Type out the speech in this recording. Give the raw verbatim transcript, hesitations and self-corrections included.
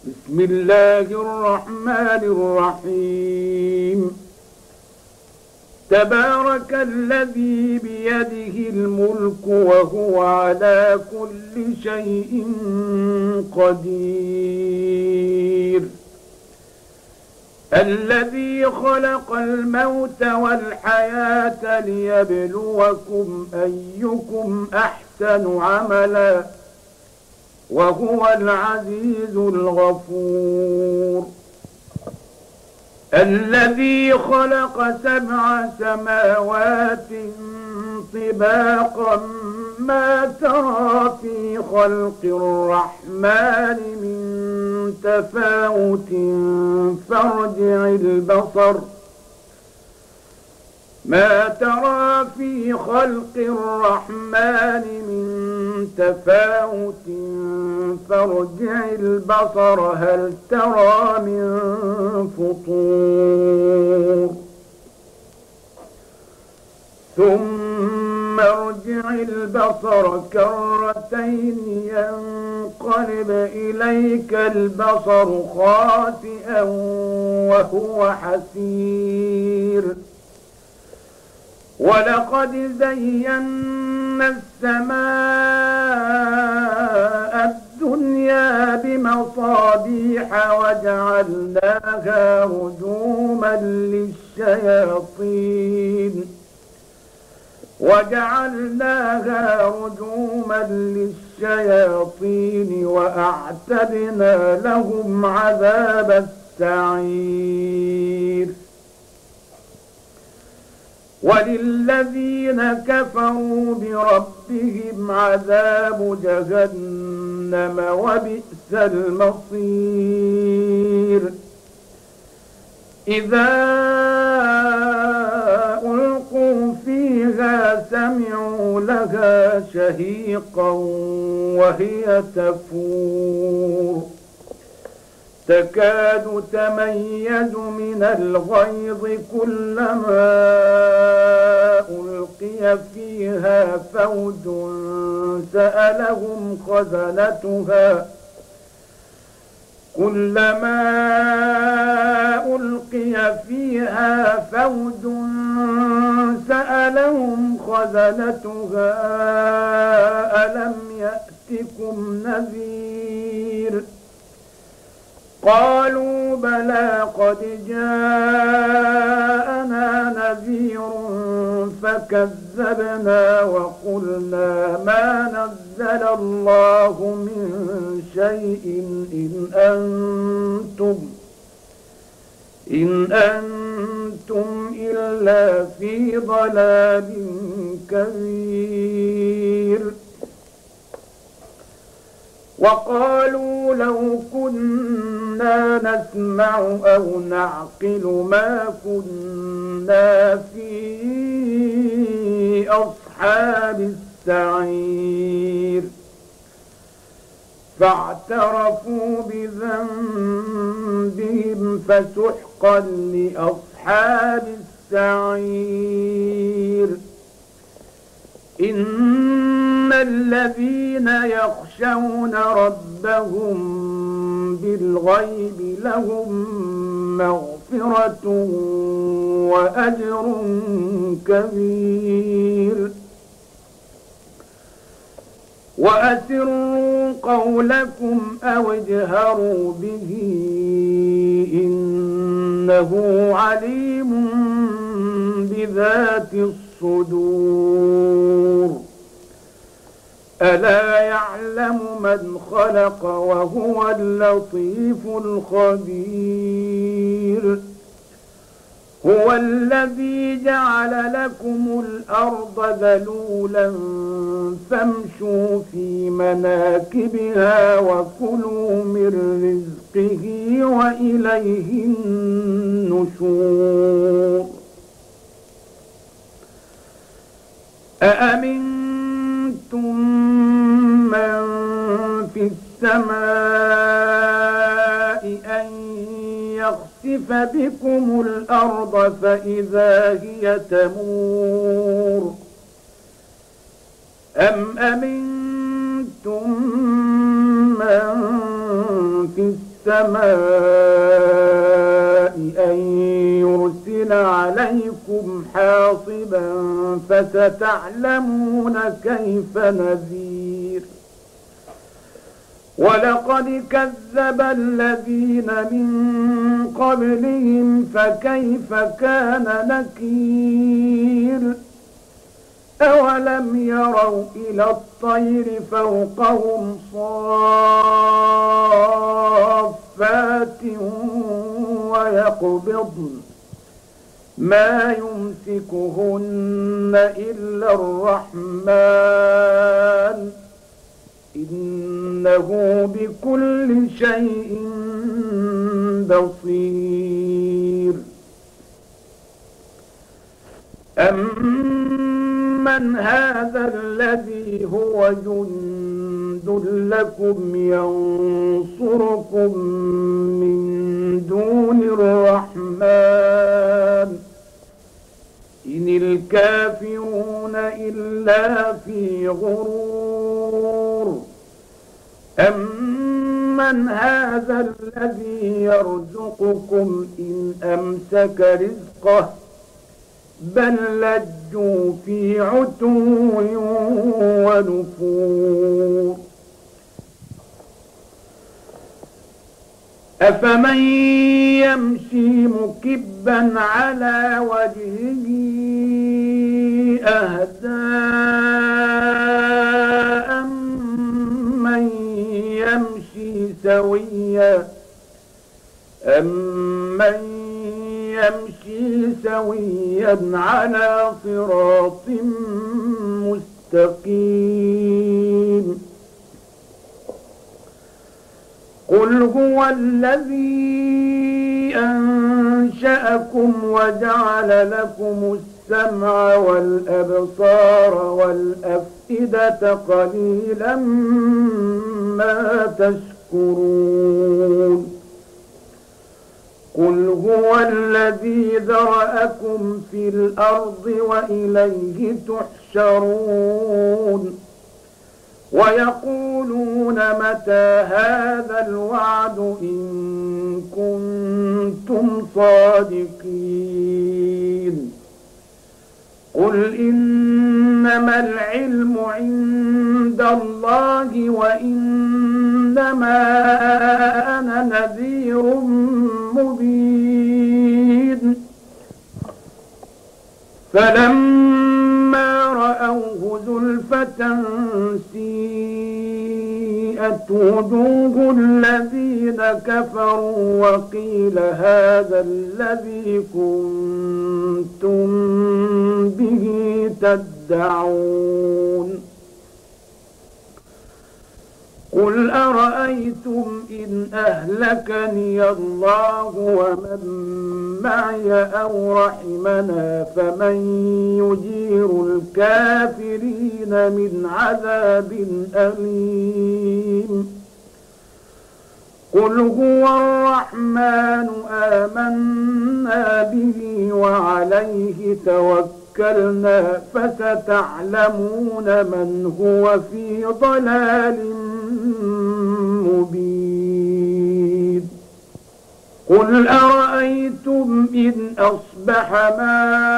بسم الله الرحمن الرحيم. تبارك الذي بيده الملك وهو على كل شيء قدير. الذي خلق الموت والحياة ليبلوكم أيكم أحسن عملا وهو العزيز الغفور. الذي خلق سبع سماوات طباقا ما ترى في خلق الرحمن من تفاوت فارجع البصر ما ترى في خلق الرحمن من تفاوت فارجع البصر هل ترى من فطور ثم ارجع البصر كرتين ينقلب إليك البصر خاسئا وهو حسير. ولقد زينا السماء الدنيا بمصابيح وجعلناها رجوما للشياطين وجعلناها رجوما للشياطين وأعتدنا لهم عذاب السعير. وللذين كفروا بربهم عذاب جهنم وبئس المصير. إذا ألقوا فيها سمعوا لها شهيقا وهي تفور تكاد تميز من الغيظ كلما ألقي فيها فوج سألهم خزنتها كلما ألقي فيها فوج سألهم خزنتها ألم يأتكم نذير قالوا بلى قد جاءنا نذير فكذبنا وقلنا ما نزل الله من شيء إن أنتم إن أنتم إلا في ضلال كبير. وقالوا لو كنا نسمع أو نعقل ما كنا في أصحاب السعير. فاعترفوا بذنبهم فسحقا لأصحاب السعير. إن الذين يخشون ربهم بالغيب لهم مغفرة وأجر كبير. وأسروا قولكم أو اجهروا به إنه عليم بذات الصدور. ألا يعلم من خلق وهو اللطيف الخبير. هو الذي جعل لكم الأرض ذلولا فامشوا في مناكبها وكلوا من رزقه وإليه النشور. أأمنتم من في السماء أن يخسف بكم الأرض فإذا هي تمور أم أمنتم من في السماء أن يرسل عليكم حاصبا فستعلمون كيف نذير. ولقد كذب الذين من قبلهم فكيف كان نكير. أولم يروا إلى الطير فوقهم صافات ويقبضن ما يمسكهن إلا الرحمن إنه بكل شيء بصير. أمن هذا الذي هو جند لكم ينصركم من دون الرحمن إن الكافرون إلا في غرور. أمن هذا الذي يرزقكم إن أمسك رزقه بل لجوا في عتو ونفور. أفمن يمشي مكبا على وجهه أهدى أمن يمشي سويا أمن يمشي سويا على صراط مستقيم. قل هو الذي أنشأكم وجعل لكم السمع والأبصار والأفئدة قليلا ما تشكرون. قل هو الذي ذرأكم في الأرض وإليه تحشرون. ويقولون متى هذا الوعد إن كنتم صادقين. قل إنما العلم عند الله وإنما أنا نذير مبين. فلما رأوه زلفة سيئت وجوه الذين كفروا وقيل هذا الذي كنتم به تدعون. قل أرأيتم إن أهلكني الله ومن معي أو رحمنا فمن يجير الكافرين من عذاب أليم. قل هو الرحمن آمنا به وعليه توكلنا فستعلمون من هو في ضلال مبين. قل أرأيتم إن أصبح ماؤكم